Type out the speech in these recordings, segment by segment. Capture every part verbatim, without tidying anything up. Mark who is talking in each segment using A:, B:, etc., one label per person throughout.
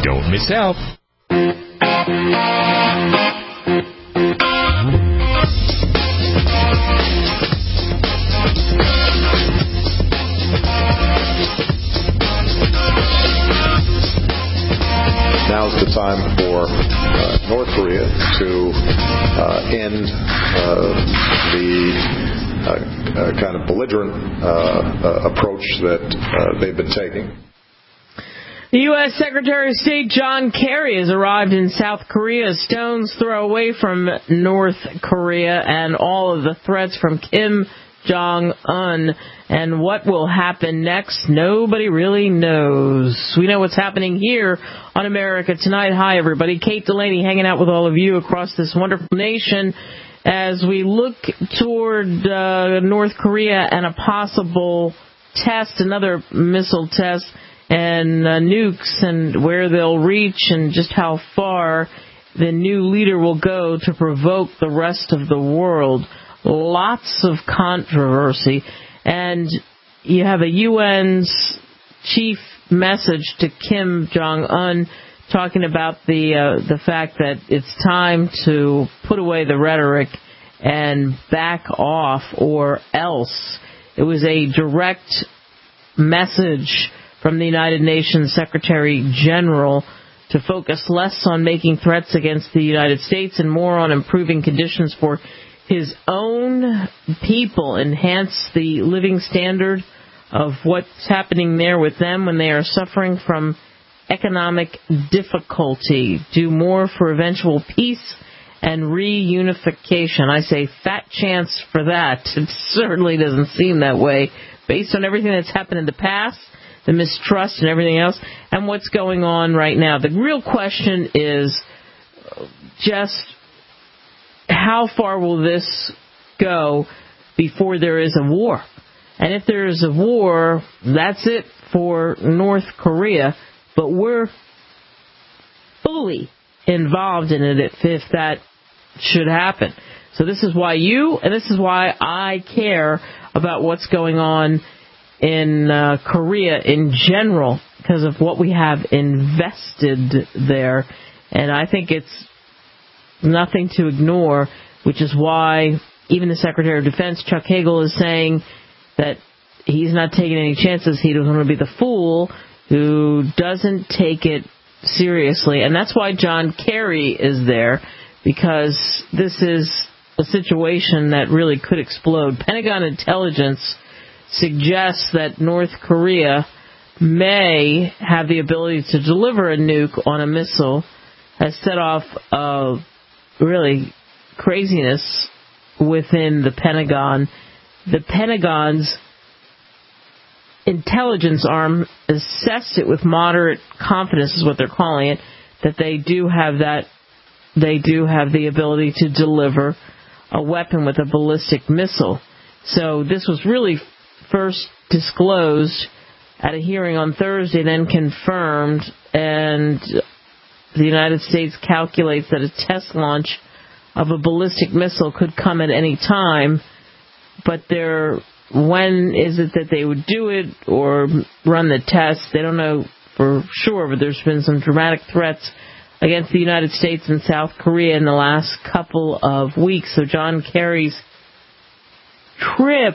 A: Don't miss out.
B: Now's the time for uh, North Korea to uh, end uh, the uh, uh, kind of belligerent uh, uh, approach that uh, they've been taking.
C: The U S. Secretary of State John Kerry has arrived in South Korea, a stone's throw away from North Korea and all of the threats from Kim Jong-un. And what will happen next, nobody really knows. We know what's happening here on America Tonight. Hi, everybody. Kate Delaney hanging out with all of you across this wonderful nation as we look toward uh, North Korea and a possible test, another missile test, and uh, nukes and where they'll reach and just how far the new leader will go to provoke the rest of the world. Lots of controversy. And you have a U N's chief message to Kim Jong-un talking about the uh, the fact that it's time to put away the rhetoric and back off or else. It was a direct message from the United Nations Secretary General to focus less on making threats against the United States and more on improving conditions for his own people, enhance the living standard of what's happening there with them when they are suffering from economic difficulty, do more for eventual peace and reunification. I say fat chance for that. It certainly doesn't seem that way based on everything that's happened in the past, the mistrust and everything else, and what's going on right now. The real question is just how far will this go before there is a war? And if there is a war, that's it for North Korea. But we're fully involved in it if that should happen. So this is why you, and this is why I care about what's going on in uh, Korea in general, because of what we have invested there. And I think it's nothing to ignore, which is why even the Secretary of Defense, Chuck Hagel, is saying that he's not taking any chances. He doesn't want to be the fool who doesn't take it seriously. And that's why John Kerry is there, because this is a situation that really could explode. Pentagon intelligence suggests that North Korea may have the ability to deliver a nuke on a missile, has set off a really craziness within the Pentagon. The Pentagon's intelligence arm assessed it with moderate confidence, is what they're calling it, that they do have that, they do have the ability to deliver a weapon with a ballistic missile. So this was really first disclosed at a hearing on Thursday, then confirmed, and the United States calculates that a test launch of a ballistic missile could come at any time, but they're, when is it that they would do it or run the test? They don't know for sure, but there's been some dramatic threats against the United States and South Korea in the last couple of weeks. So John Kerry's trip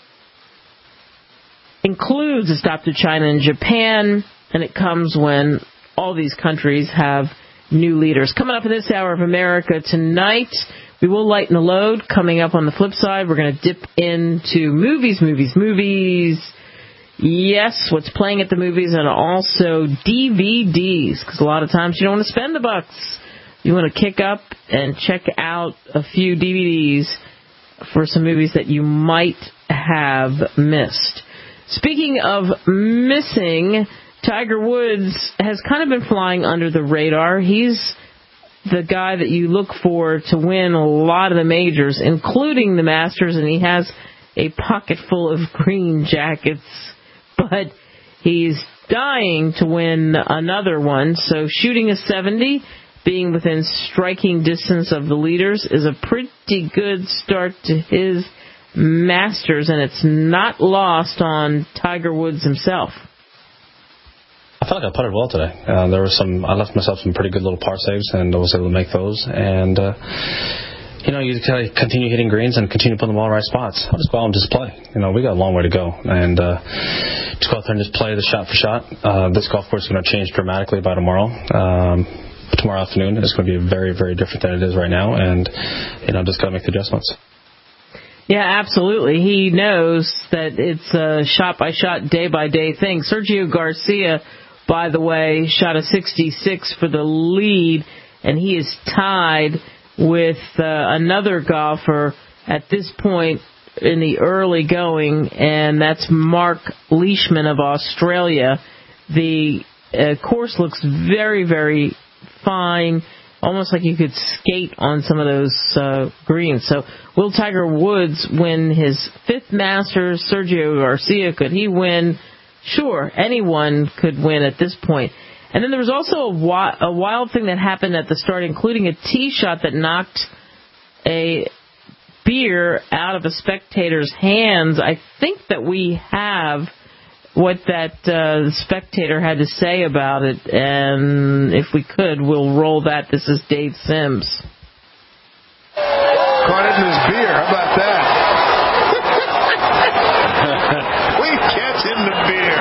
C: includes a stop to China and Japan, and it comes when all these countries have new leaders. Coming up in this hour of America Tonight, we will lighten the load. Coming up on the flip side, we're going to dip into movies, movies, movies. Yes, what's playing at the movies, and also D V Ds, because a lot of times you don't want to spend the bucks. You want to kick up and check out a few D V Ds for some movies that you might have missed. Speaking of missing, Tiger Woods has kind of been flying under the radar. He's the guy that you look for to win a lot of the majors, including the Masters, and he has a pocket full of green jackets, but he's dying to win another one. So shooting a seventy, being within striking distance of the leaders, is a pretty good start to his Masters, and it's not lost on Tiger Woods himself.
A: I felt like I putted well today. Uh, there was some. I left myself some pretty good little par saves, and I was able to make those. And uh, you know, you kind of continue hitting greens and continue putting the ball in the right spots. I'll just go out and just play. You know, we got a long way to go, and uh, just go out there and just play the shot for shot. Uh, this golf course is going to change dramatically by tomorrow. Um, tomorrow afternoon it's going to be very, very different than it is right now, and you know, just got to make the adjustments.
C: Yeah, absolutely. He knows that it's a shot-by-shot, day-by-day thing. Sergio Garcia, by the way, shot a sixty-six for the lead, and he is tied with uh, another golfer at this point in the early going, and that's Mark Leishman of Australia. The uh, course looks very, very fine, almost like you could skate on some of those uh, greens. So will Tiger Woods win his fifth Masters? Sergio Garcia, could he win? Sure, anyone could win at this point. And then there was also a, wi- a wild thing that happened at the start, including a tee shot that knocked a beer out of a spectator's hands. I think that we have what that uh, spectator had to say about it, and if we could, we'll roll that. This is Dave Sims.
D: Caught it in his beer. How about that? We catch in the beer.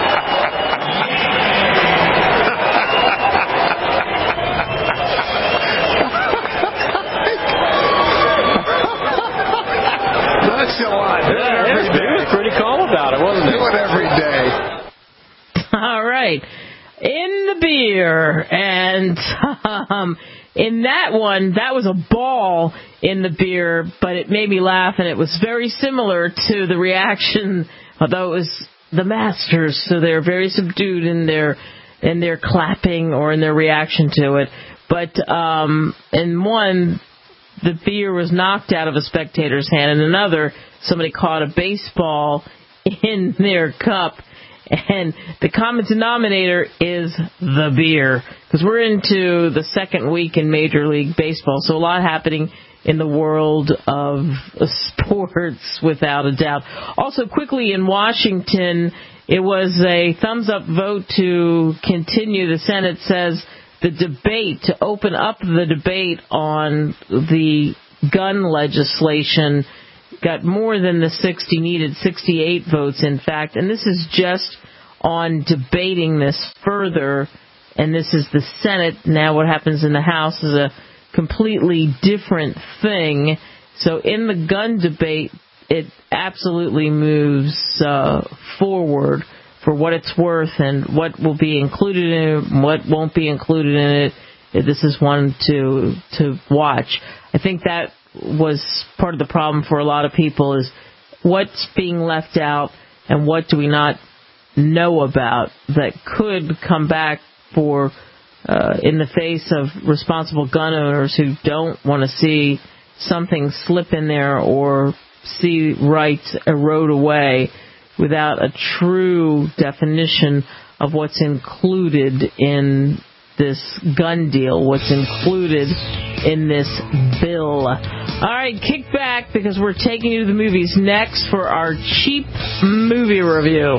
D: Nonchalant.
E: Yeah, he was pretty calm about it, wasn't he?
D: Do it every day.
C: All right. In the beer. And um, in that one, that was a ball in the beer, but it made me laugh, and it was very similar to the reaction, although it was the Masters, so they're very subdued in their in their clapping or in their reaction to it. But um, in one, the beer was knocked out of a spectator's hand, and another, somebody caught a baseball in their cup. And the common denominator is the beer, because we're into the second week in Major League Baseball, so a lot happening in the world of sports, without a doubt. Also, quickly in Washington, it was a thumbs-up vote to continue. The Senate says the debate, to open up the debate on the gun legislation, got more than the sixty needed, sixty-eight votes, in fact. And this is just on debating this further, and this is the Senate. Now what happens in the House is a completely different thing. So in the gun debate, it absolutely moves uh, forward for what it's worth, and what will be included in it, and what won't be included in it. This is one to to watch. I think that was part of the problem for a lot of people, is what's being left out and what do we not know about that could come back for uh, in the face of responsible gun owners who don't want to see something slip in there or see rights erode away without a true definition of what's included in this gun deal, what's included in this bill. All right, kick back, because we're taking you to the movies next for our cheap movie review.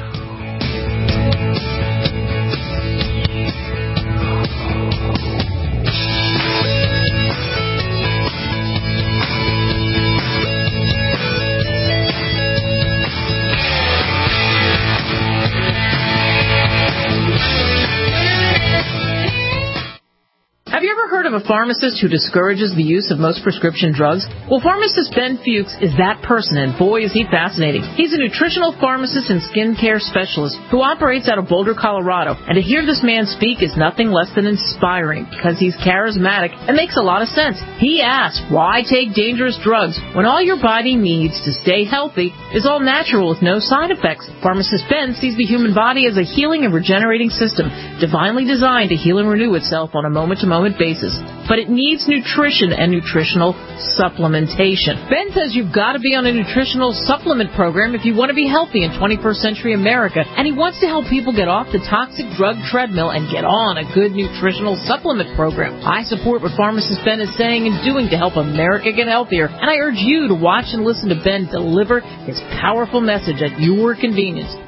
C: Have you ever heard of a pharmacist who discourages the use of most prescription drugs? Well, pharmacist Ben Fuchs is that person, and boy, is he fascinating. He's a nutritional pharmacist and skincare specialist who operates out of Boulder, Colorado. And to hear this man speak is nothing less than inspiring, because he's charismatic and makes a lot of sense. He asks, why take dangerous drugs when all your body needs to stay healthy is all natural with no side effects? Pharmacist Ben sees the human body as a healing and regenerating system, divinely designed to heal and renew itself on a moment-to-moment basis, but it needs nutrition and nutritional supplementation. Ben says you've got to be on a nutritional supplement program if you want to be healthy in twenty-first century America, and he wants to help people get off the toxic drug treadmill and get on a good nutritional supplement program. I support what pharmacist Ben is saying and doing to help America get healthier, and I urge you to watch and listen to Ben deliver his powerful message at your convenience.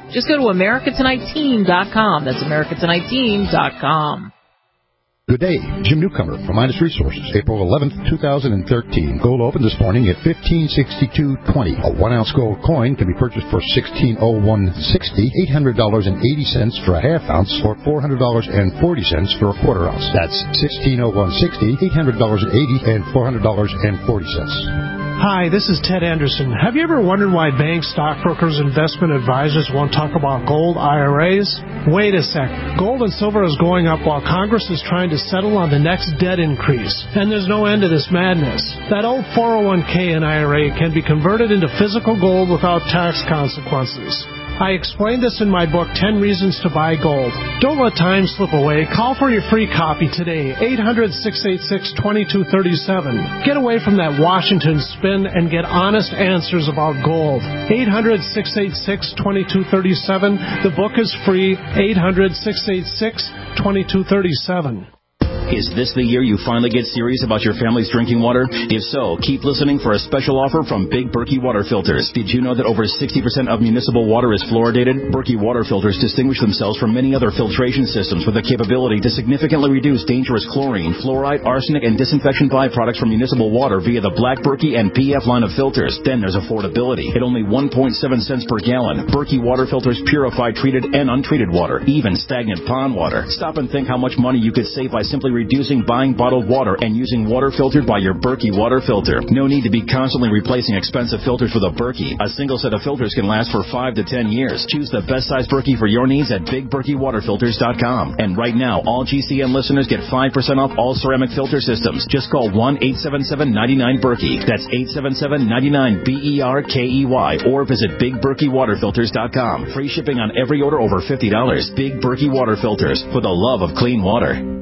C: Just go to America Tonight Team dot com. That's America Tonight Team dot com.
F: Good day, Jim Newcomer from Midas Resources, April eleventh, two thousand thirteen. Gold opened this morning at fifteen sixty-two twenty. A one-ounce gold coin can be purchased for sixteen oh one sixty, eight hundred dollars and eighty cents for a half ounce, or four hundred dollars and forty cents for a quarter ounce. That's sixteen oh one sixty, eight hundred dollars and eighty cents, and four hundred dollars and forty cents.
G: Hi, this is Ted Anderson. Have you ever wondered why banks, stockbrokers, investment advisors won't talk about gold I R As? Wait a sec. Gold and silver is going up while Congress is trying to settle on the next debt increase. And there's no end to this madness. That old four oh one k and I R A can be converted into physical gold without tax consequences. I explained this in my book, ten Reasons to Buy Gold. Don't let time slip away. Call for your free copy today, eight hundred, six eight six, two two three seven. Get away from that Washington spin and get honest answers about gold. eight hundred, six eight six, two two three seven. The book is free, eight hundred, six eight six, two two three seven.
H: Is this the year you finally get serious about your family's drinking water? If so, keep listening for a special offer from Big Berkey Water Filters. Did you know that over sixty percent of municipal water is fluoridated? Berkey Water Filters distinguish themselves from many other filtration systems with the capability to significantly reduce dangerous chlorine, fluoride, arsenic, and disinfection byproducts from municipal water via the Black Berkey and P F line of filters. Then there's affordability. At only one point seven cents per gallon, Berkey Water Filters purify treated and untreated water, even stagnant pond water. Stop and think how much money you could save by simply reducing buying bottled water and using water filtered by your Berkey water filter. No need to be constantly replacing expensive filters with a Berkey. A single set of filters can last for five to ten years. Choose the best size Berkey for your needs at big berkey water filters dot com. And right now, all G C N listeners get five percent off all ceramic filter systems. Just call one eight seven seven, nine nine, Berkey. That's eight seven seven, nine nine, B E R K E Y. Or visit big berkey water filters dot com. Free shipping on every order over fifty dollars. Big Berkey Water Filters, for the love of clean water.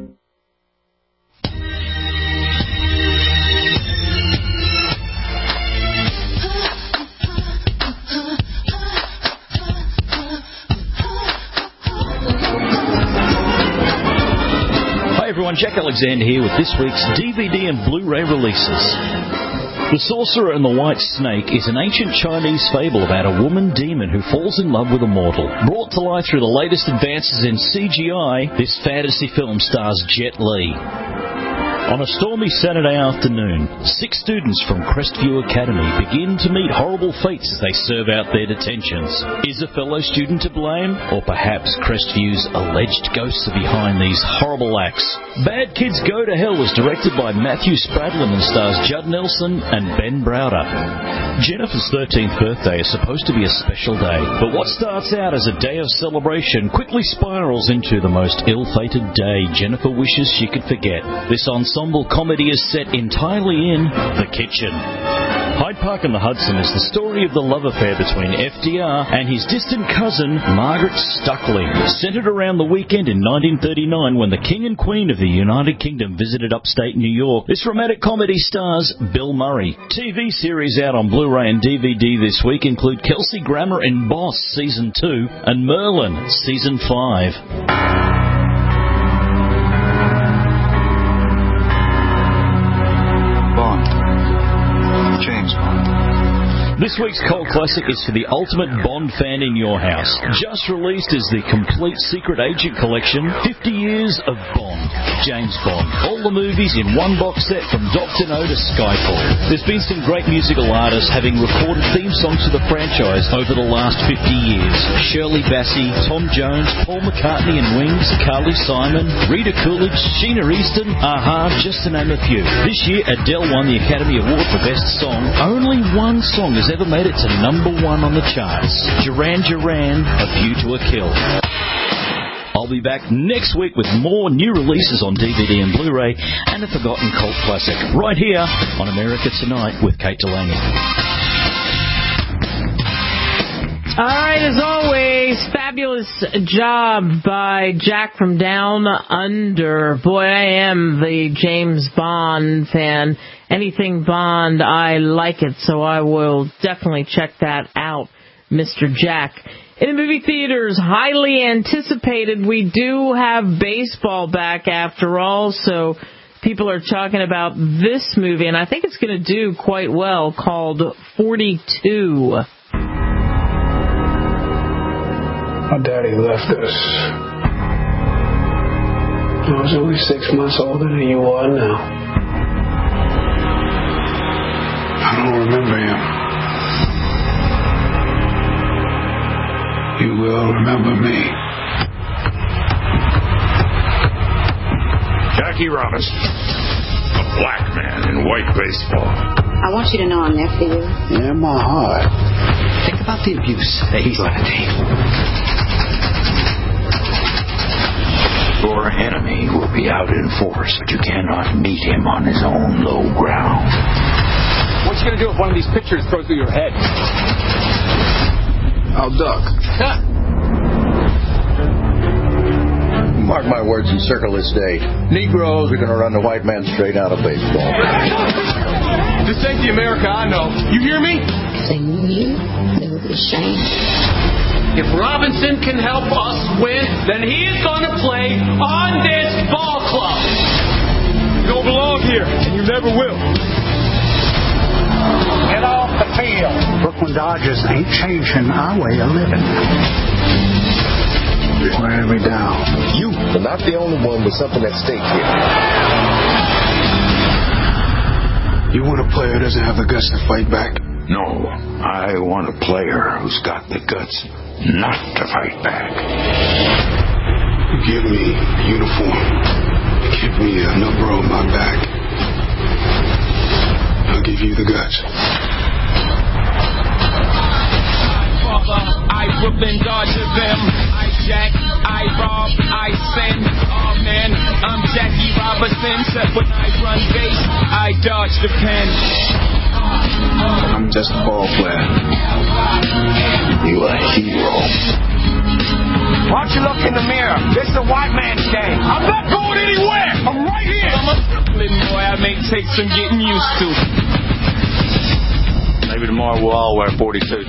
I: Everyone, Jack Alexander here with this week's D V D and Blu-ray releases. The Sorcerer and the White Snake is an ancient Chinese fable about a woman demon who falls in love with a mortal. Brought to life through the latest advances in C G I, this fantasy film stars Jet Li. On a stormy Saturday afternoon, six students from Crestview Academy begin to meet horrible fates as they serve out their detentions. Is a fellow student to blame? Or perhaps Crestview's alleged ghosts are behind these horrible acts? Bad Kids Go to Hell is directed by Matthew Spradlin and stars Judd Nelson and Ben Browder. Jennifer's thirteenth birthday is supposed to be a special day, but what starts out as a day of celebration quickly spirals into the most ill-fated day Jennifer wishes she could forget. This ensemble comedy is set entirely in the kitchen. Hyde Park on the Hudson is the story of the love affair between F D R and his distant cousin, Margaret Stuckley, centered around the weekend in nineteen thirty-nine when the King and Queen of the United Kingdom visited upstate New York. This romantic comedy stars Bill Murray. T V series out on Blu-ray and D V D this week include Kelsey Grammer in Boss Season two and Merlin Season five. This week's cult classic is for the ultimate Bond fan in your house. Just released is the complete Secret Agent collection, fifty years of Bond, James Bond. All the movies in one box set from Doctor No to Skyfall. There's been some great musical artists having recorded theme songs for the franchise over the last fifty years. Shirley Bassey, Tom Jones, Paul McCartney and Wings, Carly Simon, Rita Coolidge, Sheena Easton, A-ha, just to name a few. This year, Adele won the Academy Award for Best Song. Only one song is ever made it to number one on the charts. Duran Duran, A View to a Kill. I'll be back next week with more new releases on D V D and Blu-ray and a forgotten cult classic right here on America Tonight with Kate Delaney.
C: All right, as always, fabulous job by Jack from Down Under. Boy, I am the James Bond fan. Anything Bond, I like it, so I will definitely check that out, Mister Jack. In the movie theaters, highly anticipated, we do have baseball back after all, so people are talking about this movie, and I think it's going to do quite well, called forty-two.
J: My daddy left us. I was only six months older than you are now. I don't remember him. You will remember me.
K: Jackie Robinson, a black man in white baseball.
L: I want you to know I'm there for you.
J: Yeah, my heart.
M: Think about the abuse that he's going to take.
K: Your enemy will be out in force, but you cannot meet him on his own low ground.
E: What you going to do if one of these pictures throws through your head?
J: I'll duck.
N: Mark my words and circle this day. Negroes are going to run the white man straight out of baseball.
E: This ain't the America I know. You hear me?
L: If they knew you, they would be ashamed.
E: If Robinson can help us win, then he is going to play on this ball club. You don't belong here, and you never will.
J: Get off the field. Brooklyn Dodgers ain't changing our way of living. You're wearing me down.
N: You are not the only one with something at stake here.
J: You want a player who doesn't have the guts to fight back?
K: No, I want a player who's got the guts not to fight back.
J: You give me a uniform. You give me a number on my back. I'll give you the guts.
E: I Brooklyn Dodger them. I jack, I rob, I send. Oh man, I'm Jackie Robinson. Except when I run base, I dodge the pen.
J: I'm just a ball player.
K: You a hero.
E: Why don't you look in the mirror? This is a white man's game. I'm not going anywhere. I'm right here. I'm a Brooklyn boy. I may take some getting used to. Maybe tomorrow we'll all wear forty-two.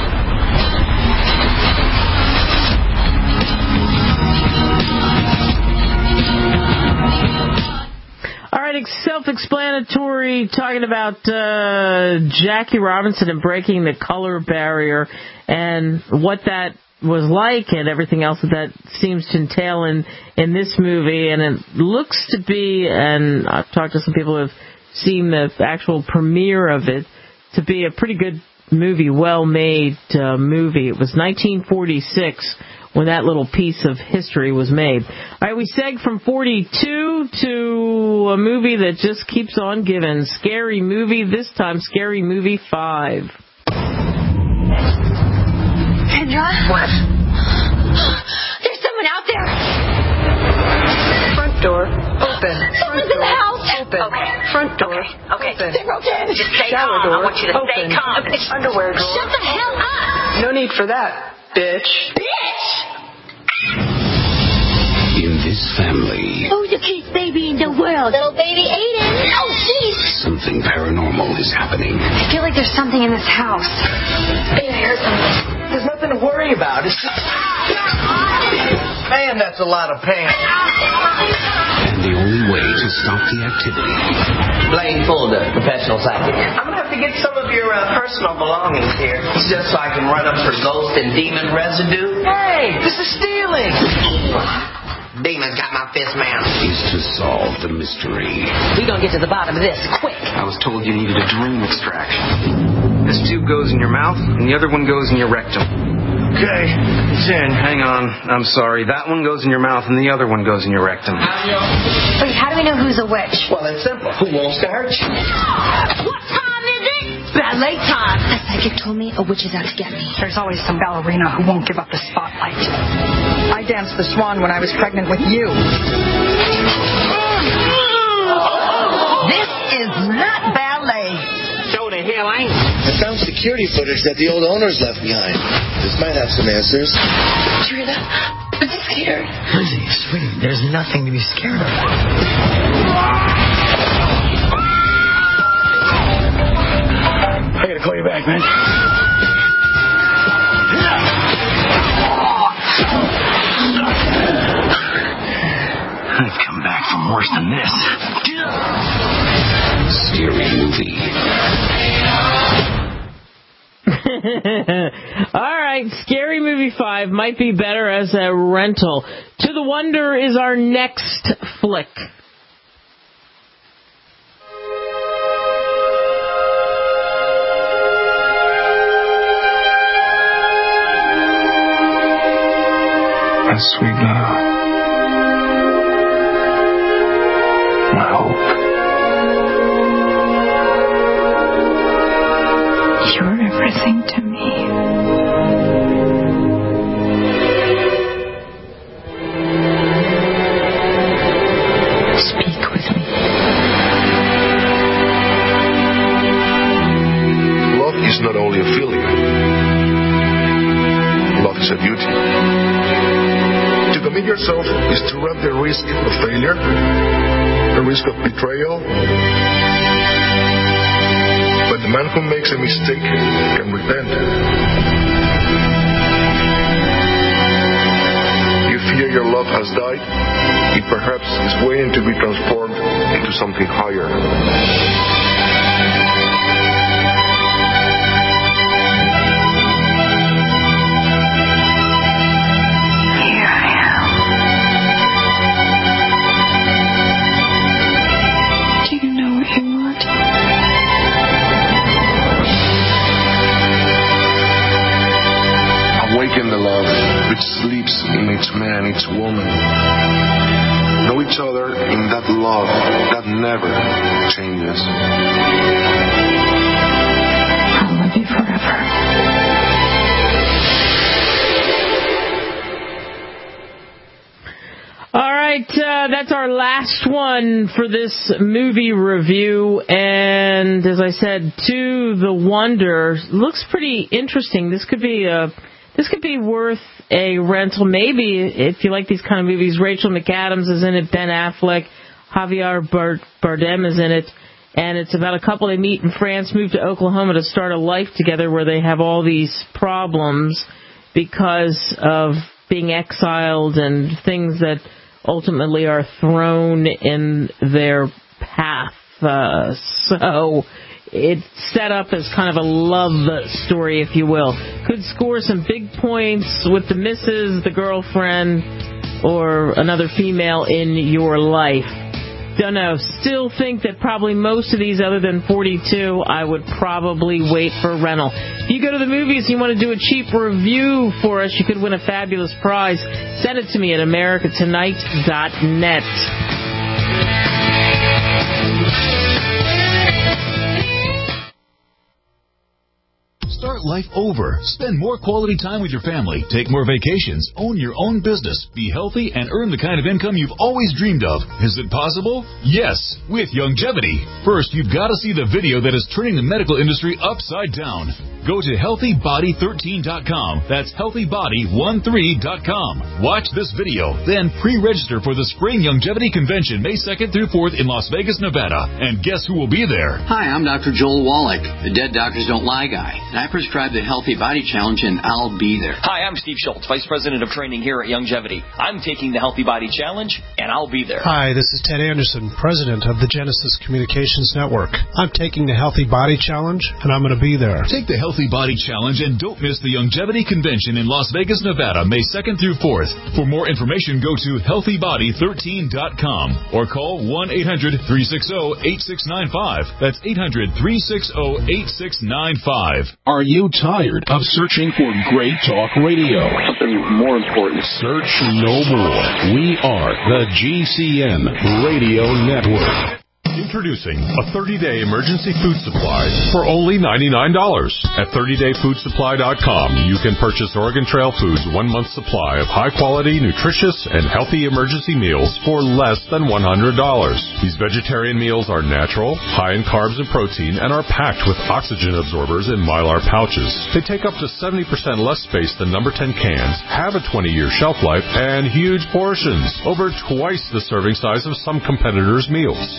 C: All right, self-explanatory, talking about uh, Jackie Robinson and breaking the color barrier and what that was like and everything else that that seems to entail in, in this movie. And it looks to be, and I've talked to some people who have seen the actual premiere of it, to be a pretty good movie, well-made uh, movie. It was nineteen forty-six when that little piece of history was made. All right, we seg from forty-two to a movie that just keeps on giving. Scary Movie, this time Scary Movie five.
L: Kendra? What? There's someone out there.
O: Front door open.
L: Someone's in the house.
O: Open.
L: Okay.
O: Front door
L: Okay.
O: open.
L: They broke in.
O: Just stay
L: Shower
O: calm.
L: door
O: I want you to
L: open.
O: stay calm. Underwear drawer.
L: Shut the hell up.
O: No need for that, bitch.
L: Bitch!
P: In this family,
L: Who's the cutest baby in the world? Little baby Aiden. Oh, jeez.
P: something paranormal is happening.
L: I feel like there's something in this house. Baby, I heard something.
M: There's nothing to worry about. It's just... Man, that's a lot of pain.
P: And the only way to stop the activity...
M: Blaine Fuller, professional psychic. I'm going to have to get some of your uh, personal belongings here, just so I can run them for ghost and demon residue. Hey, this is stealing. Demon's got my fist mounted.
P: ...is to solve the mystery.
M: We gonna get to the bottom of this, quick.
Q: I was told you needed a dream extraction. This tube goes in your mouth, and the other one goes in your rectum. Okay, it's in. Hang on. I'm sorry. That one goes in your mouth, and the other one goes in your rectum.
L: Wait, how do we know who's a witch?
M: Well, it's simple. Who wants to hurt you?
L: What time is it? Ballet time. A psychic told me a witch is out to get me.
O: There's always some ballerina who won't give up the spotlight. I danced the swan when I was pregnant with you. This is not ballet.
M: So the hell ain't.
R: I found security footage that the old owners left behind. This might have some answers.
O: Did you hear that? I'm scared.
M: Lizzie, sweetie, there's nothing to be scared of.
J: I gotta call you back, man.
M: I've come back from worse than this.
P: Scary Movie.
C: All right, Scary Movie five might be better as a rental. To the Wonder is our next flick.
J: My sweet love. My hope.
O: You're everything to me. Speak with me.
J: Love is not only a feeling. Love is a duty. To commit yourself is to run the risk of failure, the risk of betrayal. But the man who makes a mistake can repent. You fear your love has died, it perhaps is waiting to be transformed into something higher. Awaken the love which sleeps in each man, each woman. Know each other in that love that never changes.
O: I'll love you forever.
C: All right, uh, that's our last one for this movie review. And as I said, To the Wonder looks pretty interesting. This could be a This could be worth a rental. Maybe if you like these kind of movies. Rachel McAdams is in it. Ben Affleck. Javier Bardem is in it. And it's about a couple they meet in France, move to Oklahoma to start a life together where they have all these problems because of being exiled and things that ultimately are thrown in their path. Uh, so... It's set up as kind of a love story, if you will. Could score some big points with the missus, the girlfriend, or another female in your life. Don't know. Still think that probably most of these, other than forty-two, I would probably wait for a rental. If you go to the movies and you want to do a cheap review for us, you could win a fabulous prize. Send it to me at america tonight dot net.
S: Start life over. Spend more quality time with your family. Take more vacations. Own your own business. Be healthy and earn the kind of income you've always dreamed of. Is it possible? Yes, with Youngevity. First, you've got to see the video that is turning the medical industry upside down. Go to healthy body thirteen dot com. That's healthy body thirteen dot com. Watch this video. Then pre-register for the Spring Youngevity Convention May second through fourth in Las Vegas, Nevada. And guess who will be there?
T: Hi, I'm Doctor Joel Wallach, the Dead Doctors Don't Lie guy. And I prescribe the Healthy Body Challenge, and I'll be there.
U: Hi, I'm Steve Schultz, Vice President of Training here at Youngevity. I'm taking the Healthy Body Challenge, and I'll be there.
G: Hi, this is Ted Anderson, President of the Genesis Communications Network. I'm taking the Healthy Body Challenge, and I'm going to be there.
S: Take the Healthy Body Challenge and don't miss the Youngevity Convention in Las Vegas, Nevada, May second through fourth. For more information, go to healthy body thirteen dot com or call one eight hundred three six zero eight six nine five. That's eight hundred three six zero eight six nine five.
V: Are you tired of searching for great talk radio?
J: Something more important.
V: Search no more. We are the G C N Radio Network.
W: Introducing a thirty-day emergency food supply for only ninety-nine dollars. At thirty day food supply dot com, you can purchase Oregon Trail Foods' one-month supply of high-quality, nutritious, and healthy emergency meals for less than one hundred dollars. These vegetarian meals are natural, high in carbs and protein, and are packed with oxygen absorbers in Mylar pouches. They take up to seventy percent less space than number ten cans, have a twenty year shelf life, and huge portions, over twice the serving size of some competitors' meals. Oregon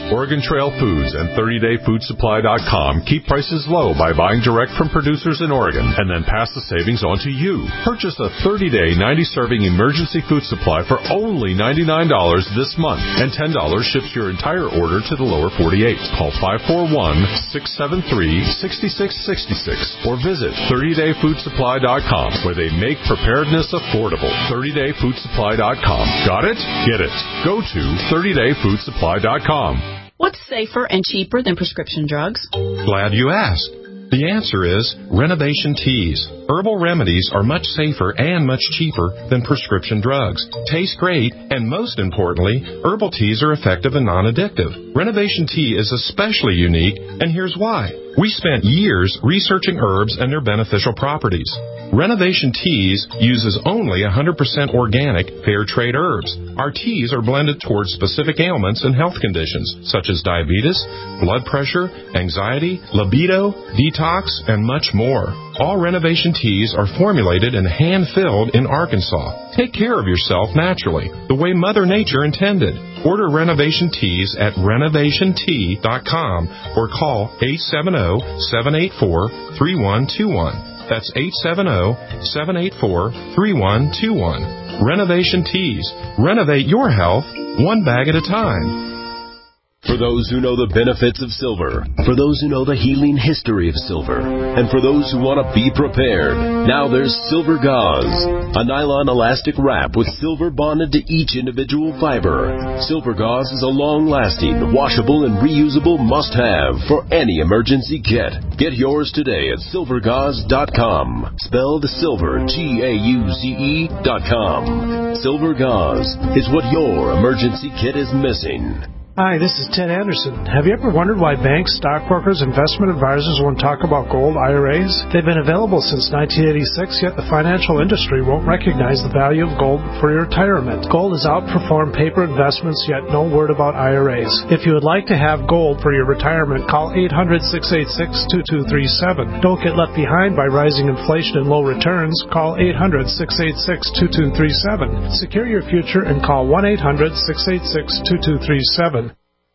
W: Trail Foods and thirty day food supply dot com keep prices low by buying direct from producers in Oregon and then pass the savings on to you. Purchase a thirty day, ninety serving emergency food supply for only ninety-nine dollars this month, and ten dollars ships your entire order to the lower forty-eight. Call five four one, six seven three, six six six six or visit thirty day food supply dot com, where they make preparedness affordable. thirty day food supply dot com. Got it? Get it. Go to thirty day food supply dot com.
A: What's safer and cheaper than prescription drugs?
B: Glad you asked. The answer is Renovation Teas. Herbal remedies are much safer and much cheaper than prescription drugs. Taste great, and most importantly, herbal teas are effective and non-addictive. Renovation Tea is especially unique, and here's why. We spent years researching herbs and their beneficial properties. Renovation Teas uses only one hundred percent organic, fair trade herbs. Our teas are blended towards specific ailments and health conditions, such as diabetes, blood pressure, anxiety, libido, detox, and much more. All Renovation Teas are formulated and hand-filled in Arkansas. Take care of yourself naturally, the way Mother Nature intended. Order Renovation Teas at renovation tea dot com or call eight seven zero, seven eight four, three one two one. That's eight seven zero, seven eight four, three one two one. Renovation Teas. Renovate your health one bag at a time.
V: For those who know the benefits of silver, for those who know the healing history of silver, and for those who want to be prepared, now there's Silver Gauze, a nylon elastic wrap with silver bonded to each individual fiber. Silver Gauze is a long-lasting, washable, and reusable must-have for any emergency kit. Get yours today at silver gauze dot com, spelled silver, G A U Z E dot com. Silver Gauze is what your emergency kit is missing.
G: Hi, this is Ted Anderson. Have you ever wondered why banks, stockbrokers, investment advisors won't talk about gold I R As? They've been available since nineteen eighty-six, yet the financial industry won't recognize the value of gold for your retirement. Gold has outperformed paper investments, yet no word about I R As. If you would like to have gold for your retirement, call eight hundred, six eight six, two two three seven. Don't get left behind by rising inflation and low returns. Call eight hundred, six eight six, two two three seven. Secure your future and call one eight hundred, six eight six, two two three seven.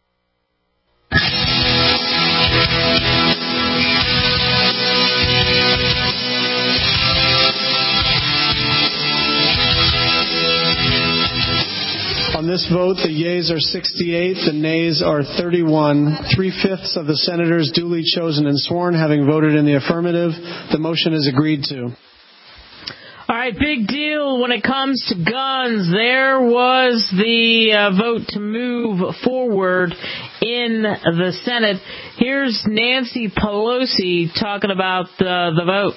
D: On this vote, the yeas are sixty-eight, the nays are thirty-one. Three-fifths of the senators duly chosen and sworn having voted in the affirmative, the motion is agreed to.
C: All right, big deal when it comes to guns. There was the uh, vote to move forward in the Senate. Here's Nancy Pelosi talking about uh, the vote.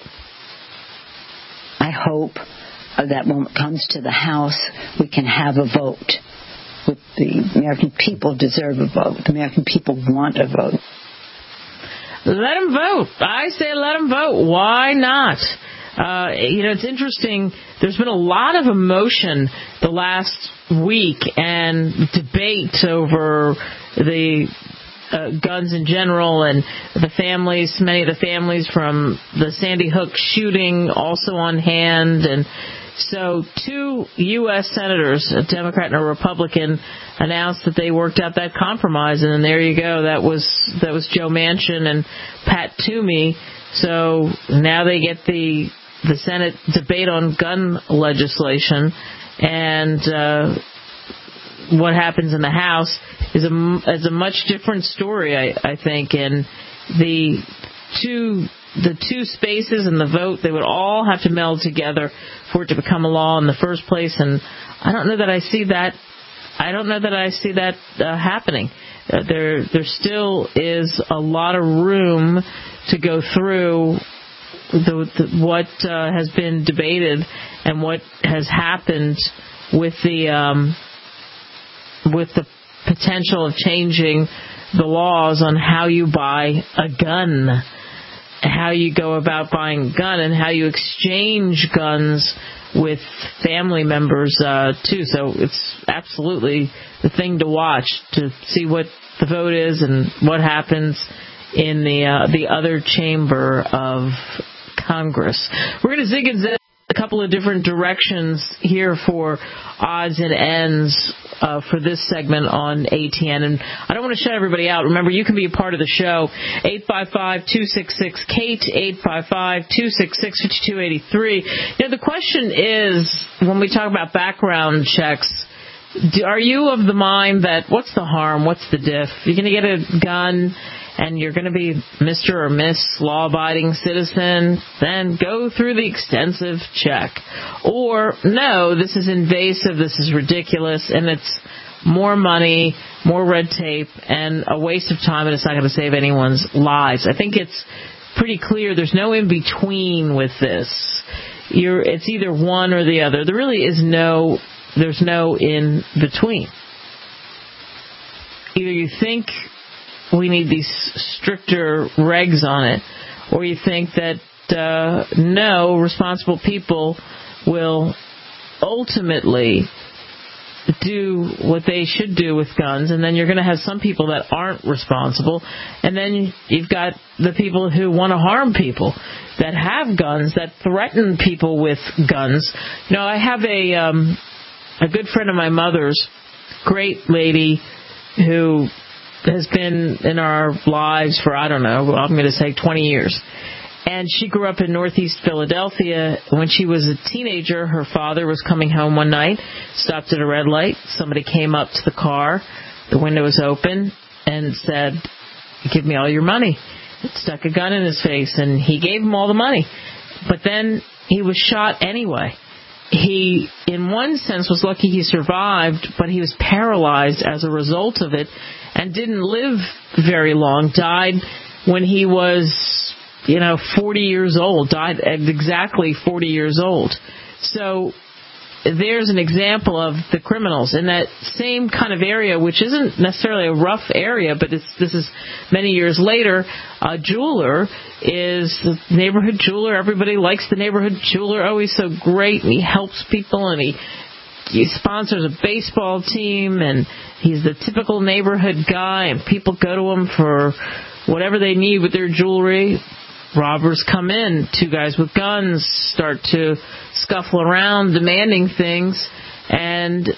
X: I hope that when it comes to the House, we can have a vote. The American people deserve a vote. The American people want a vote.
C: Let them vote. I say let them vote. Why not? Uh, you know, it's interesting. There's been a lot of emotion the last week and debate over the uh, guns in general and the families, many of the families from the Sandy Hook shooting also on hand. And so two U S senators, a Democrat and a Republican, announced that they worked out that compromise. And then there you go. That was, that was Joe Manchin and Pat Toomey. So now they get the the Senate debate on gun legislation, and uh, what happens in the House is a, is a much different story, I, I think. And the two the two spaces and the vote, they would all have to meld together for it to become a law in the first place. And I don't know that I see that. I don't know that I see that uh, happening. Uh, there there still is a lot of room to go through The, the, what uh, has been debated and what has happened with the um, with the potential of changing the laws on how you buy a gun, how you go about buying a gun, and how you exchange guns with family members uh, too. So it's absolutely the thing to watch to see what the vote is and what happens in the uh, the other chamber of Congress. We're going to zig and zag. a couple of different directions here for odds and ends uh, for this segment on A T N. And I don't want to shut everybody out. Remember, you can be a part of the show. eight five five, two six six, Kate, eight five five, two six six, five two eight three. You know, the question is, when we talk about background checks, do, are you of the mind that what's the harm, what's the diff? You're going to get a gun and you're going to be Mister or Miss Law-Abiding Citizen, then go through the extensive check. Or, no, this is invasive, this is ridiculous, and it's more money, more red tape, and a waste of time, and it's not going to save anyone's lives. I think it's pretty clear there's no in-between with this. You're, it's either one or the other. There really is no, there's no in-between. Either you think we need these stricter regs on it, or you think that uh, no, responsible people will ultimately do what they should do with guns, and then you're going to have some people that aren't responsible, and then you've got the people who want to harm people, that have guns, that threaten people with guns. You know, I have a um, a good friend of my mother's, great lady, who has been in our lives for, I don't know, I'm going to say twenty years. And she grew up in Northeast Philadelphia. When she was a teenager, her father was coming home one night, stopped at a red light. Somebody came up to the car, the window was open, and said, "Give me all your money." It stuck a gun in his face, and he gave him all the money. But then he was shot anyway. He, in one sense, was lucky he survived, but he was paralyzed as a result of it and didn't live very long. Died when he was, you know, forty years old. Died at exactly forty years old. So there's an example of the criminals in that same kind of area, which isn't necessarily a rough area, but it's, this is many years later. A jeweler is the neighborhood jeweler. Everybody likes the neighborhood jeweler. Oh, he's so great, and he helps people, and he, he sponsors a baseball team, and he's the typical neighborhood guy, and people go to him for whatever they need with their jewelry. Robbers come in, two guys with guns start to scuffle around demanding things and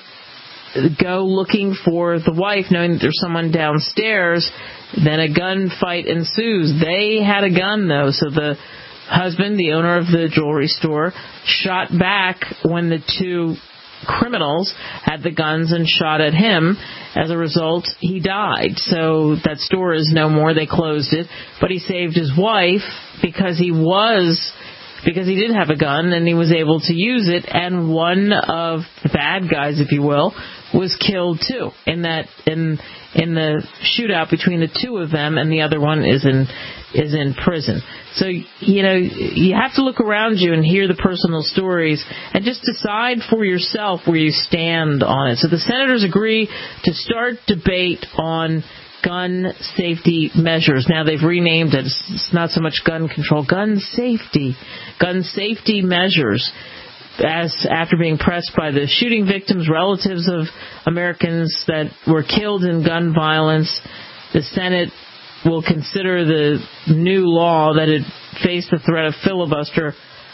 C: go looking for the wife, knowing that there's someone downstairs. Then a gunfight ensues. They had a gun, though, so the husband, the owner of the jewelry store, shot back when the two criminals had the guns and shot at him. As a result, he died. So that store is no more. They closed it. But he saved his wife because he was, because he did have a gun and he was able to use it. And one of the bad guys, if you will, was killed too in that in in the shootout between the two of them, and the other one is in is in prison. So, you know, you have to look around you and hear the personal stories and just decide for yourself where you stand on it. So the senators agree to start debate on gun safety measures. Now they've renamed it. It's not so much gun control, gun safety. Gun safety measures. As after being pressed by the shooting victims, relatives of Americans that were killed in gun violence, the Senate will consider the new law that had faced the threat of filibuster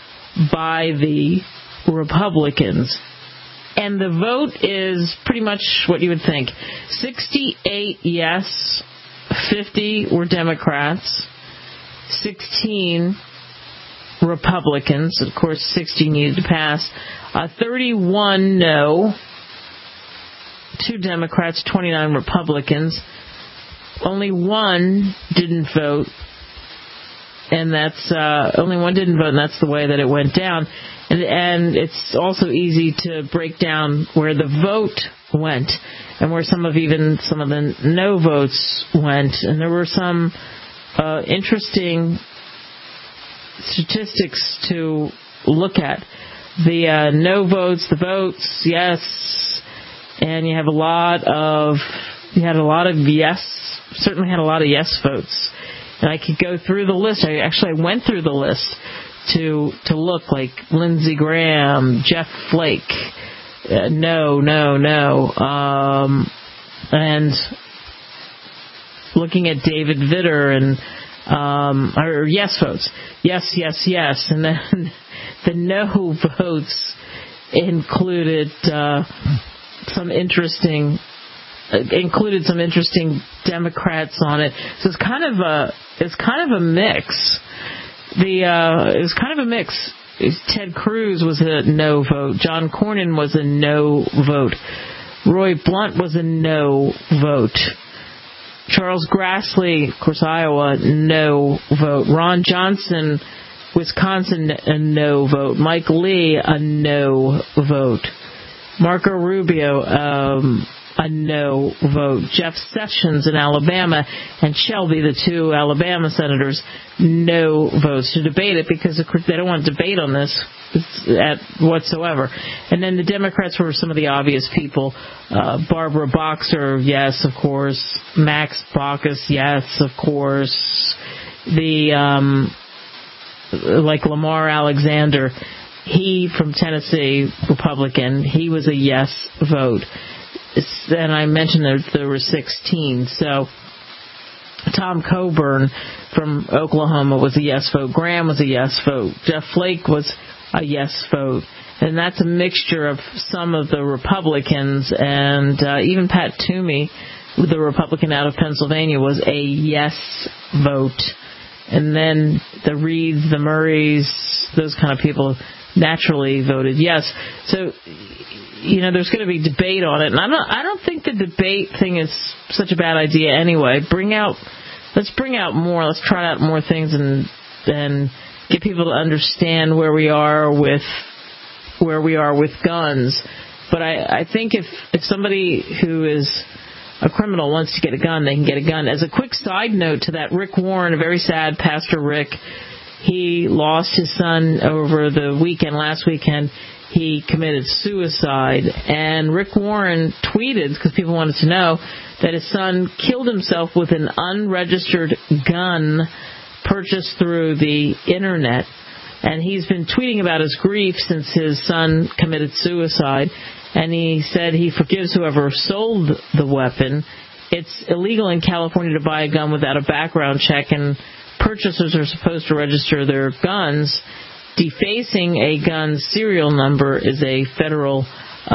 C: by the Republicans. And the vote is pretty much what you would think. sixty-eight yes, fifty were Democrats, sixteen Republicans. Of course, sixty needed to pass. Uh, thirty-one no, two Democrats, twenty-nine Republicans. Only one didn't vote, and that's uh, only one didn't vote, and that's the way that it went down. And, and it's also easy to break down where the vote went and where some of even some of the no votes went. And there were some uh, interesting statistics to look at. The uh, no votes, the votes, yes, and you have a lot of you had a lot of yes. Certainly had a lot of yes votes. And I could go through the list. I actually I went through the list to to look, like Lindsey Graham, Jeff Flake, uh, no, no, no, um, and looking at David Vitter and um, or yes votes, yes, yes, yes, and then the no votes included uh, some interesting uh, included some interesting Democrats on it. So it's kind of a it's kind of a mix. The uh, it was kind of a mix. Ted Cruz was a no vote. John Cornyn was a no vote. Roy Blunt was a no vote. Charles Grassley, of course, Iowa, no vote. Ron Johnson, Wisconsin, a no vote. Mike Lee, a no vote. Marco Rubio, um, a no vote. Jeff Sessions in Alabama and Shelby, the two Alabama senators, no votes to debate it because of course they don't want to debate on this at whatsoever. And then the Democrats were some of the obvious people. Uh, Barbara Boxer, yes, of course. Max Baucus, yes, of course. The, um, like Lamar Alexander, he from Tennessee, Republican, he was a yes vote. And I mentioned that there were sixteen. So Tom Coburn from Oklahoma was a yes vote. Graham was a yes vote. Jeff Flake was a yes vote. And that's a mixture of some of the Republicans. And uh, even Pat Toomey, the Republican out of Pennsylvania, was a yes vote. And then the Reeds, the Murrays, those kind of people naturally voted yes. So, you know, there's going to be debate on it. And I don't, I don't think the debate thing is such a bad idea anyway. Bring out, let's bring out more. Let's try out more things and and get people to understand where we are with where we are with guns. But I, I think if if somebody who is a criminal wants to get a gun, they can get a gun. As a quick side note to that, Rick Warren, a very sad Pastor Rick, he lost his son over the weekend, last weekend. He committed suicide. And Rick Warren tweeted, because people wanted to know, that his son killed himself with an unregistered gun purchased through the Internet. And he's been tweeting about his grief since his son committed suicide. And he said he forgives whoever sold the weapon. It's illegal in California to buy a gun without a background check, and purchasers are supposed to register their guns. Defacing a gun's serial number is a federal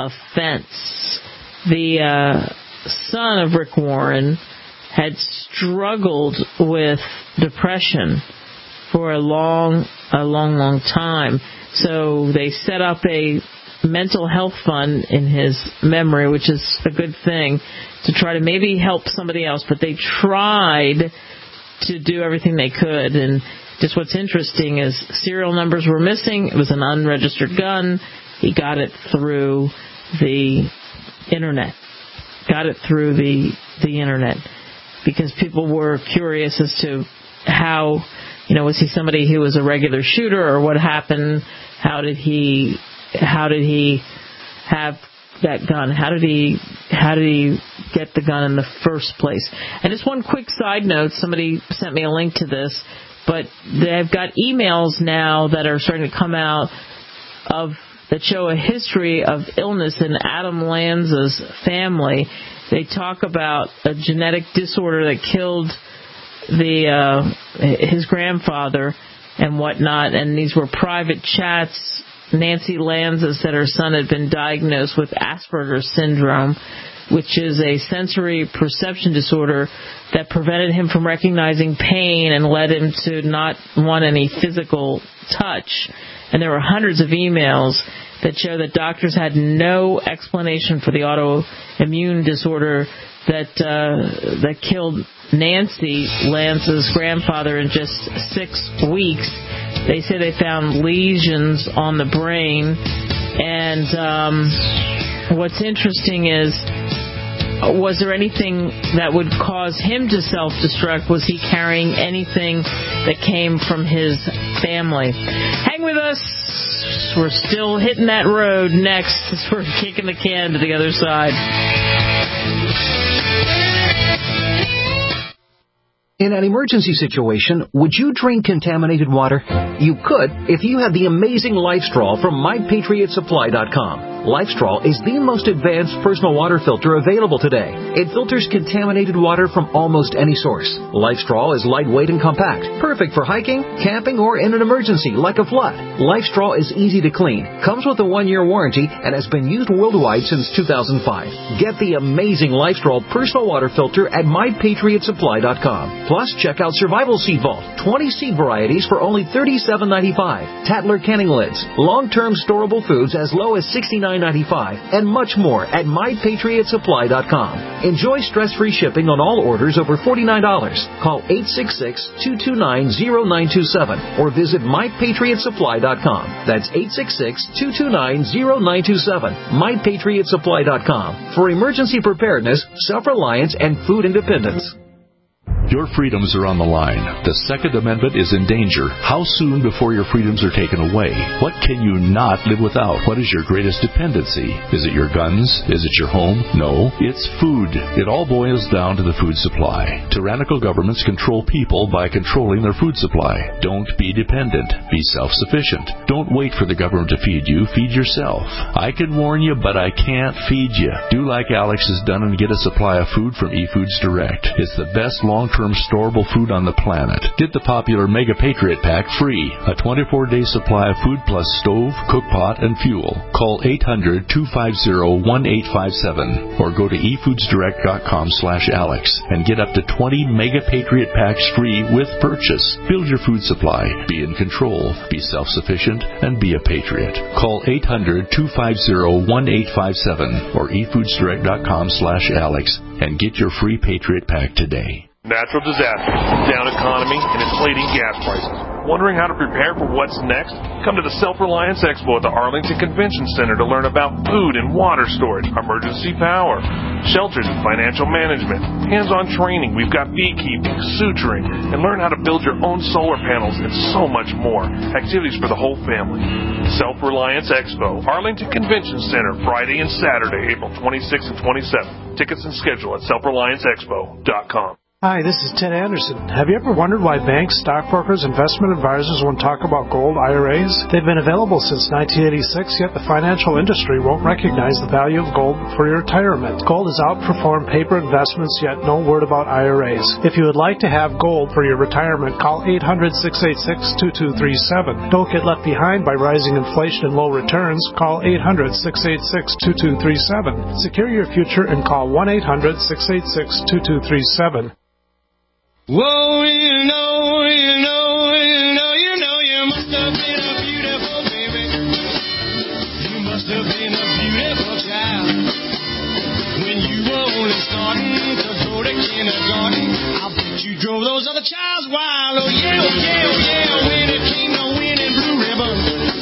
C: offense. The uh, son of Rick Warren had struggled with depression for a long, a long, long time. So they set up a mental health fund in his memory, which is a good thing, to try to maybe help somebody else. But they tried to do everything they could. And just what's interesting is serial numbers were missing. It was an unregistered gun. He got it through the Internet. Got it through the the Internet. Because people were curious as to how, you know, was he somebody who was a regular shooter, or what happened? How did he, how did he have that gun? How did he, how did he get the gun in the first place? And just one quick side note, somebody sent me a link to this, but they've got emails now that are starting to come out of, that show a history of illness in Adam Lanza's family. They talk about a genetic disorder that killed the uh, his grandfather and whatnot, and these were private chats. Nancy Lanza said her son had been diagnosed with Asperger's syndrome, which is a sensory perception disorder that prevented him from recognizing pain and led him to not want any physical touch. And there were hundreds of emails that show that doctors had no explanation for the autoimmune disorder that uh, that killed Nancy Lanza's grandfather in just six weeks. They say they found lesions on the brain. And um, what's interesting is, was there anything that would cause him to self-destruct? Was he carrying anything that came from his family? Hang with us. We're still hitting that road next. We're kicking the can to the other side.
F: In an emergency situation, would you drink contaminated water? You could if you had the amazing Life Straw from my patriot supply dot com. LifeStraw is the most advanced personal water filter available today. It filters contaminated water from almost any source. LifeStraw is lightweight and compact, perfect for hiking, camping, or in an emergency like a flood. LifeStraw is easy to clean, comes with a one-year warranty, and has been used worldwide since two thousand five. Get the amazing LifeStraw personal water filter at my patriot supply dot com. Plus, check out Survival Seed Vault, twenty seed varieties for only thirty-seven ninety-five. Tatler canning lids, long-term storable foods as low as sixty-nine ninety-five, and much more at my patriot supply dot com. Enjoy stress-free shipping on all orders over forty-nine dollars. Call eight six six, two two nine, zero nine two seven or visit my patriot supply dot com. That's eight six six, two two nine, zero nine two seven. my patriot supply dot com for emergency preparedness, self-reliance, and food independence.
H: Your freedoms are on the line. The Second Amendment is in danger. How soon before your freedoms are taken away? What can you not live without? What is your greatest dependency? Is it your guns? Is it your home? No, it's food. It all boils down to the food supply. Tyrannical governments control people by controlling their food supply. Don't be dependent. Be self-sufficient. Don't wait for the government to feed you. Feed yourself. I can warn you, but I can't feed you. Do like Alex has done and get a supply of food from eFoods Direct. It's the best long-term storable food on the planet. Get the popular Mega Patriot Pack free. A twenty-four day supply of food plus stove, cook pot, and fuel. Call eight hundred, two five zero, one eight five seven or go to e foods direct dot com slash Alex and get up to twenty Mega Patriot Packs free with purchase. Build your food supply. Be in control. Be self-sufficient and be a patriot. Call eight hundred, two five zero, one eight five seven or e foods direct dot com slash Alex and get your free Patriot Pack today.
I: Natural disasters, down economy, and inflating gas prices. Wondering how to prepare for what's next? Come to the Self-Reliance Expo at the Arlington Convention Center to learn about food and water storage, emergency power, shelters and financial management, hands-on training. We've got beekeeping, suturing, and learn how to build your own solar panels and so much more. Activities for the whole family. Self-Reliance Expo, Arlington Convention Center, Friday and Saturday, April twenty-sixth and twenty-seventh. Tickets and schedule at self reliance expo dot com.
G: Hi, this is Ted Anderson. Have you ever wondered why banks, stockbrokers, investment advisors won't talk about gold I R As? They've been available since nineteen eighty-six, yet the financial industry won't recognize the value of gold for your retirement. Gold has outperformed paper investments, yet no word about I R As. If you would like to have gold for your retirement, call eight hundred, six eight six, two two three seven. Don't get left behind by rising inflation and low returns. Call eight hundred, six eight six, two two three seven. Secure your future and call one eight hundred, six eight six, two two three seven.
E: Whoa, you know, you know, you know, you know, you must have been a beautiful baby. You must have been a beautiful child. When you were only starting to go to kindergarten, I bet you drove those other childs wild. Oh yeah, oh yeah, oh yeah, when it came to winning Blue Ribbon.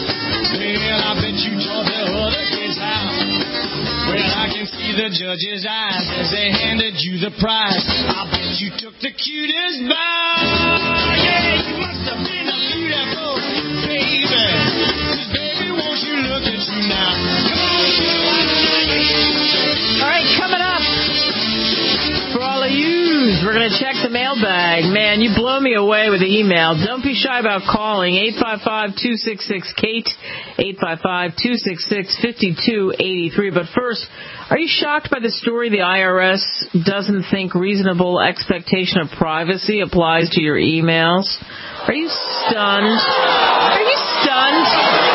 E: Well, I bet you taught the other kids how. Well, I can see the judge's eyes as they handed you the prize. I bet you took the cutest bow. Yeah, you must have been a beautiful baby. 'Cause baby, won't you look at you now? Come on,
C: all right, coming up for all of yous, we're going to check the mailbag. Man, you blow me away with the email. Don't be shy about calling eight five five, two six six, Kate, eight five five, two six six, five two eight three. But first, are you shocked by the story the I R S doesn't think reasonable expectation of privacy applies to your emails? Are you stunned? Are you stunned?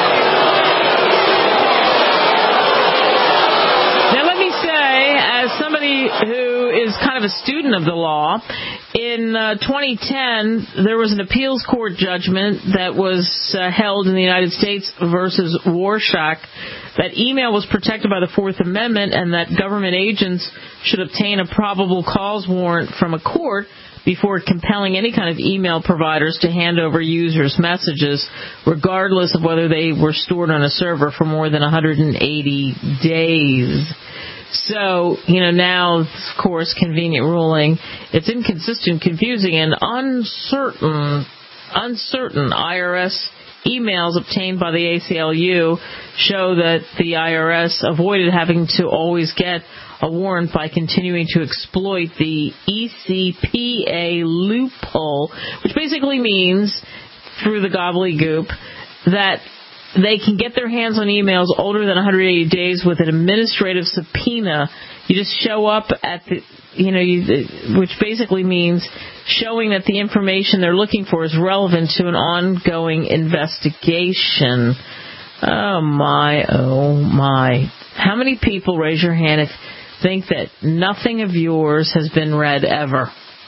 C: Now let me say, as somebody who is kind of a student of the law, in uh, twenty ten, there was an appeals court judgment that was uh, held in the United States versus Warshak that email was protected by the Fourth Amendment and that government agents should obtain a probable cause warrant from a court before compelling any kind of email providers to hand over users' messages, regardless of whether they were stored on a server for more than one hundred eighty days. So, you know, now, of course, convenient ruling. It's inconsistent, confusing, and uncertain, uncertain I R S emails obtained by the A C L U show that the I R S avoided having to always get a warrant by continuing to exploit the E C P A loophole, which basically means, through the gobbledygook, that they can get their hands on emails older than one hundred eighty days with an administrative subpoena. You just show up at the, you know, you, which basically means showing that the information they're looking for is relevant to an ongoing investigation. Oh, my, oh, my. How many people, raise your hand, if think that nothing of yours has been read ever?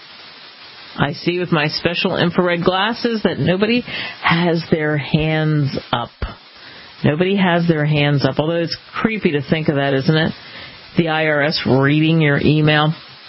C: I see with my special infrared glasses that nobody has their hands up. Nobody has their hands up, although it's creepy to think of that, isn't it? The I R S reading your email.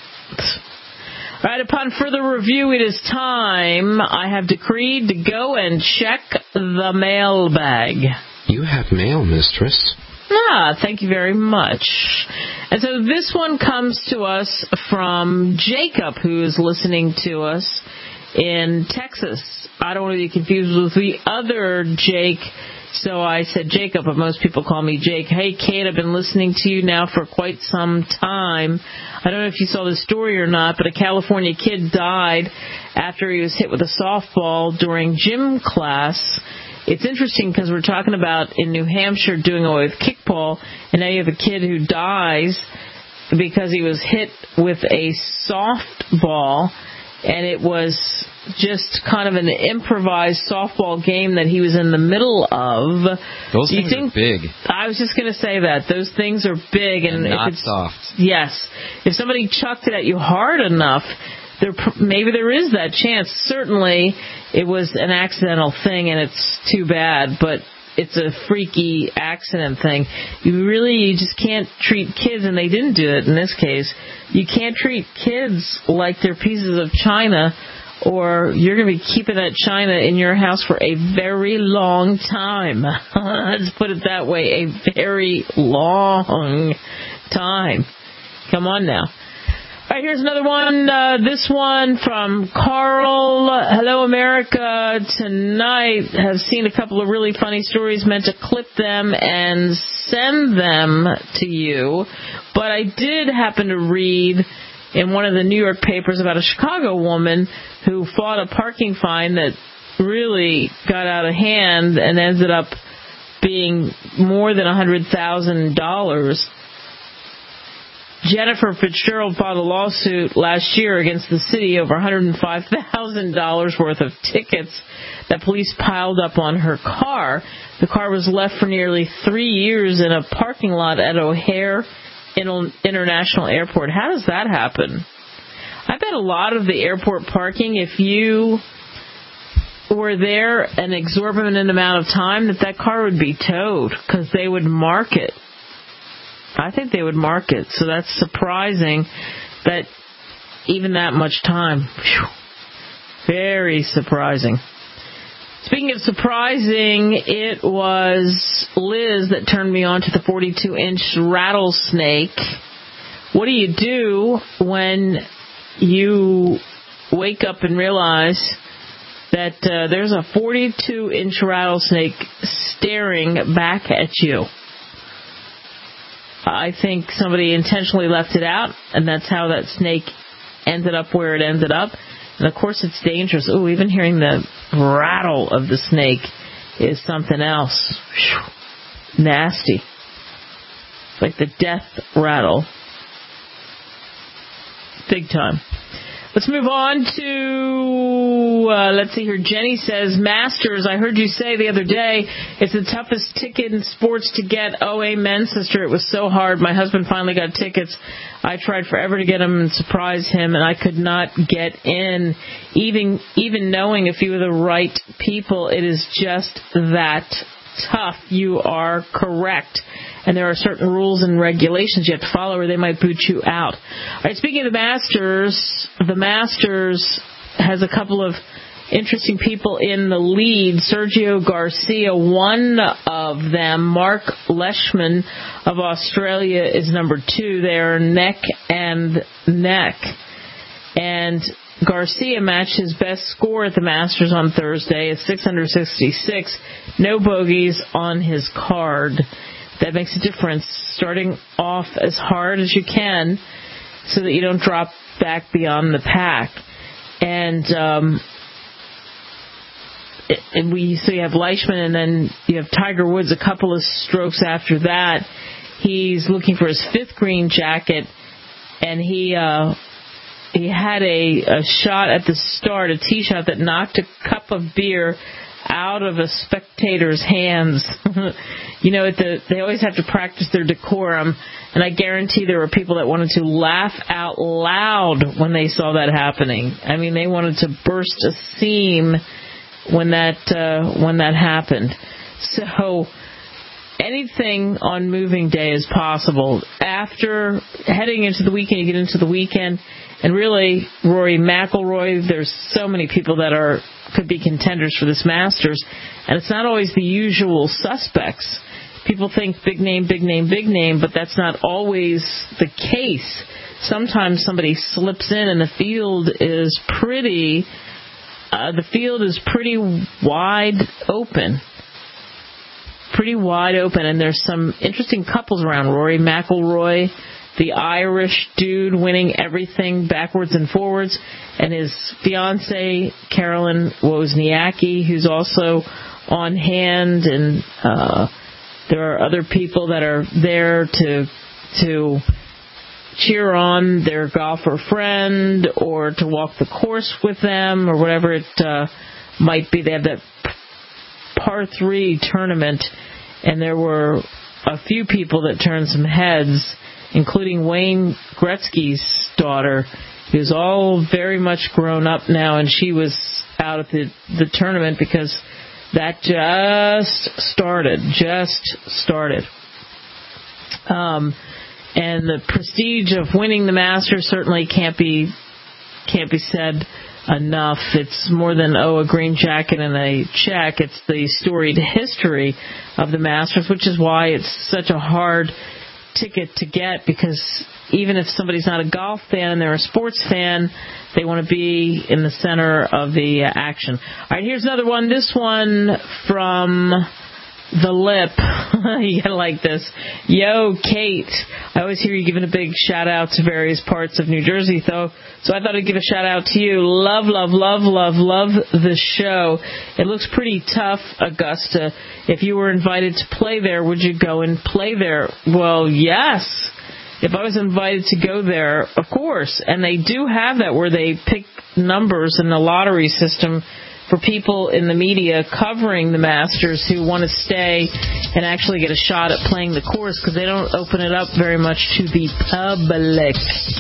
C: All right, upon further review, it is time. I have decreed to go and check the mailbag.
P: You have mail, mistress.
C: Ah, thank you very much. And so this one comes to us from Jacob, who is listening to us in Texas. I don't want to be confused with the other Jake, so I said Jacob, but most people call me Jake. Hey, Kate, I've been listening to you now for quite some time. I don't know if you saw the story or not, but a California kid died after he was hit with a softball during gym class. It's interesting because we're talking about in New Hampshire doing away with kickball, and now you have a kid who dies because he was hit with a softball, and it was just kind of an improvised softball game that he was in the middle of.
K: Those
C: you
K: things
C: think,
K: are big.
C: I was just going to say that. Those things are big. And,
K: and not
C: if it's,
K: soft.
C: Yes. If somebody chucked it at you hard enough, there maybe there is that chance. Certainly, it was an accidental thing, and it's too bad, but it's a freaky accident thing. You really you just can't treat kids, and they didn't do it in this case. You can't treat kids like they're pieces of china, or you're going to be keeping that china in your house for a very long time. Let's put it that way, a very long time. Come on now. All right, here's another one. Uh, this one from Carl. Hello, America. Tonight, have seen a couple of really funny stories. Meant to clip them and send them to you. But I did happen to read in one of the New York papers about a Chicago woman who fought a parking fine that really got out of hand and ended up being more than one hundred thousand dollars. Jennifer Fitzgerald filed a lawsuit last year against the city over one hundred five thousand dollars worth of tickets that police piled up on her car. The car was left for nearly three years in a parking lot at O'Hare International Airport. How does that happen? I bet a lot of the airport parking, if you were there an exorbitant amount of time, that that car would be towed because they would mark it. I think they would mark it. So that's surprising that even that much time. Whew, very surprising. Speaking of surprising, it was Liz that turned me on to the forty-two inch rattlesnake. What do you do when you wake up and realize that uh, there's a forty-two inch rattlesnake staring back at you? I think somebody intentionally left it out, and that's how that snake ended up where it ended up. And, of course, it's dangerous. Oh, even hearing the rattle of the snake is something else. Whew. Nasty. It's like the death rattle. Big time. Let's move on to, uh, let's see here. Jenny says, Masters, I heard you say the other day, it's the toughest ticket in sports to get. Oh, amen, sister. It was so hard. My husband finally got tickets. I tried forever to get them and surprise him, and I could not get in. Even, even knowing a few of the right people, it is just that tough. You are correct. And there are certain rules and regulations you have to follow or they might boot you out. All right, speaking of the Masters, the Masters has a couple of interesting people in the lead. Sergio Garcia, one of them. Mark Leishman of Australia is number two. They are neck and neck. And Garcia matched his best score at the Masters on Thursday at six under sixty-six. No bogeys on his card. That makes a difference, starting off as hard as you can so that you don't drop back beyond the pack. And um, and we so you have Leishman, and then you have Tiger Woods a couple of strokes after that. He's looking for his fifth green jacket, and he uh, he had a, a shot at the start, a tee shot that knocked a cup of beer out of a spectator's hands. You know, at the, they always have to practice their decorum, and I guarantee there were people that wanted to laugh out loud when they saw that happening. I mean, they wanted to burst a seam when that uh, when that happened. So anything on moving day is possible. After heading into the weekend, you get into the weekend, and really, Rory McIlroy, there's so many people that are could be contenders for this Masters, and it's not always the usual suspects. People think big name, big name, big name, but that's not always the case. Sometimes somebody slips in, and the field is pretty, uh, the field is pretty wide open. Pretty wide open, and there's some interesting couples around. Rory McIlroy, the Irish dude winning everything backwards and forwards, and his fiancée, Caroline Wozniacki, who's also on hand, and uh, there are other people that are there to to cheer on their golfer friend or to walk the course with them or whatever it uh, might be. They have that par three tournament, and there were a few people that turned some heads, including Wayne Gretzky's daughter, who's all very much grown up now, and she was out at the, the tournament because that just started, just started. Um, and the prestige of winning the Masters certainly can't be can't be said enough. It's more than, oh, a green jacket and a check. It's the storied history of the Masters, which is why it's such a hard ticket to get, because even if somebody's not a golf fan and they're a sports fan, they want to be in the center of the action. All right, here's another one. This one from The Lip. You gotta like this. Yo, Kate. I always hear you giving a big shout out to various parts of New Jersey, though, so I thought I'd give a shout out to you. Love, love, love, love, love the show. It looks pretty tough, Augusta. If you were invited to play there, would you go and play there? Well, yes. If I was invited to go there, of course. And they do have that where they pick numbers in the lottery system for people in the media covering the Masters who want to stay and actually get a shot at playing the course, because they don't open it up very much to the public.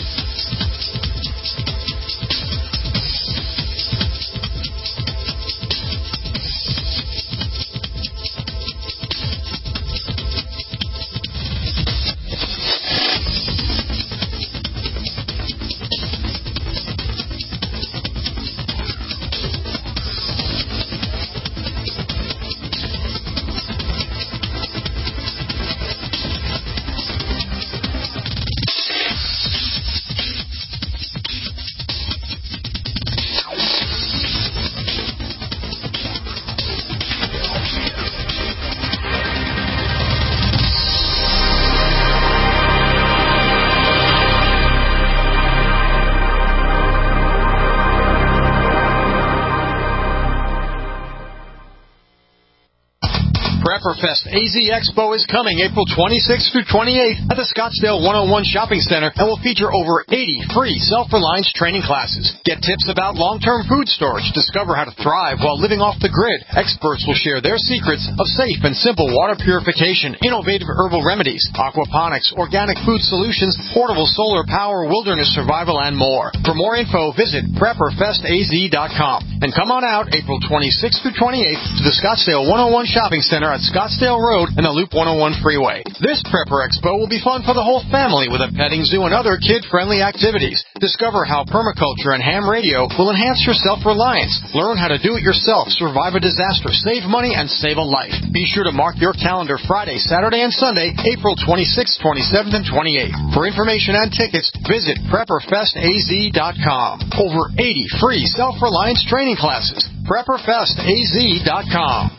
K: Prepperfest A Z Expo is coming April twenty-sixth through twenty-eighth at the Scottsdale one oh one Shopping Center and will feature over eighty free self-reliance training classes. Get tips about long-term food storage, discover how to thrive while living off the grid. Experts will share their secrets of safe and simple water purification, innovative herbal remedies, aquaponics, organic food solutions, portable solar power, wilderness survival, and more. For more info, visit prepper fest a z dot com. And come on out April twenty-sixth through twenty-eighth to the Scottsdale one oh one Shopping Center at Scottsdale Road and the Loop one oh one Freeway. This Prepper Expo will be fun for the whole family with a petting zoo and other kid-friendly activities. Discover how permaculture and ham radio will enhance your self-reliance. Learn how to do it yourself, survive a disaster, save money, and save a life. Be sure to mark your calendar Friday, Saturday, and Sunday, April twenty-sixth, twenty-seventh, and twenty-eighth. For information and tickets, visit prepper fest a z dot com. Over eighty free self-reliance training classes. prepper fest a z dot com.